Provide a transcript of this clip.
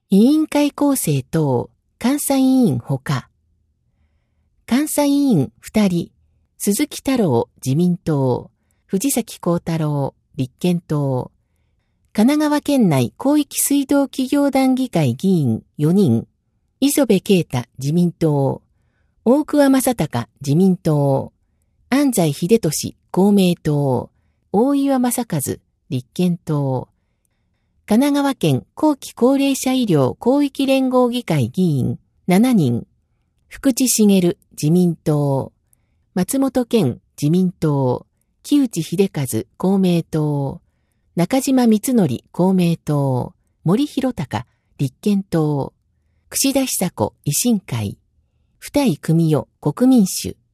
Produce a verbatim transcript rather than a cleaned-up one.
委員会構成等、監査委員ほか。監査委員ふたり、鈴木太郎自民党、藤崎幸太郎立憲党、神奈川県内広域水道企業団議会議員よにん、磯部啓太自民党、大桑正隆自民党、安西秀俊公明党、大岩正和立憲党、神奈川県後期高齢者医療広域連合議会議員しちにん、福地茂自民党、松本健自民党、木内秀和公明党、中島光則公明党、森弘隆立憲党、串田久子維新会、二井組代国民主